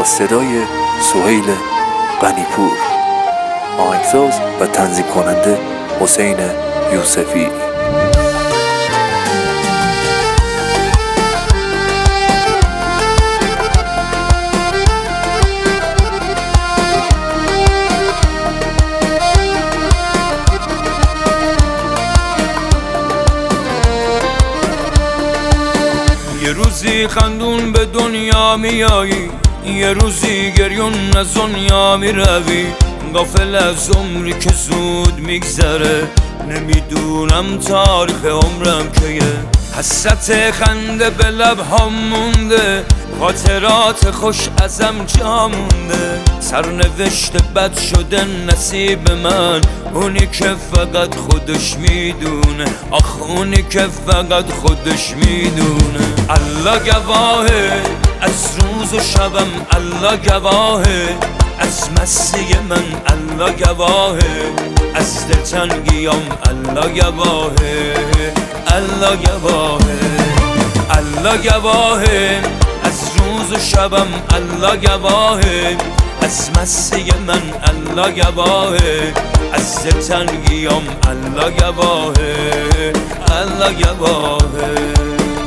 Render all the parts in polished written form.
صدای سهیل غنیپور، آهنگساز و تنظیم کننده حسین یوسفی. یه روزی خندون به دنیا میایی، یه روزی گریون از دنیا میروی. غافل از عمری که زود میگذره، نمیدونم تاریخ عمرم کیه. حسرت خنده به لبهام مونده، خاطرات خوش ازم جا مونده. سرنوشت بد شده نصیب من، اونی که فقط خودش میدونه. آخ اونی که فقط خودش میدونه. الله گواهه از روز و شبم، الله گواهه از مستی من، الله گواهه از دلتنگیام، الله گواهه، الله گواهه. الله گواهه از روز و شبم، الله گواهه از مستی من، الله گواهه از دلتنگیام، الله گواهه، الله گواهه.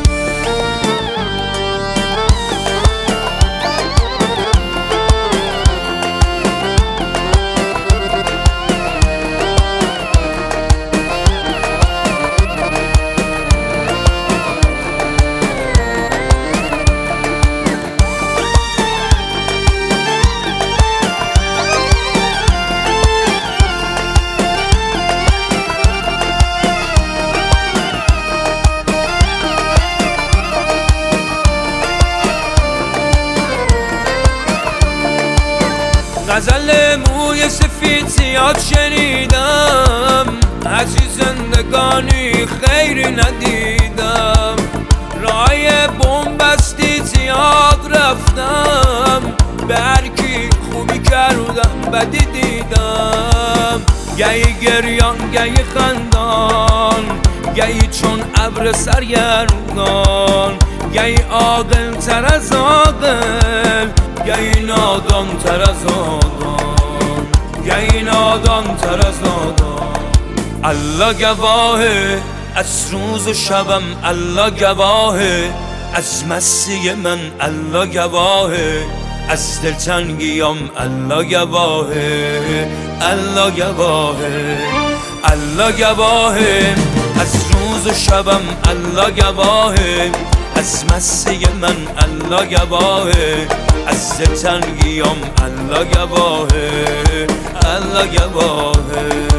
غزل موی سفید زیاد شنیدم، هرچی زندگانی خیری ندیدم. رای بومبستی زیاد رفتم، به هرکی خوبی کردم بدی دیدم. گهی گریان گهی خندان، گهی چون ابر سرگردان. گهی عاقل تر از عاقل، گهی نادان تر از نادان، گهی نادان تر از نادان. الله گواهه از روز و شبم، الله گواهه از مستی من، الله گواهه از دلتنگیام، الله گواهه، الله گواهه. الله گواهه از روز و شبم، الله گواهه از مستی من، الله گواهه از دلتنگیام، الله گواهه، الله گواهه.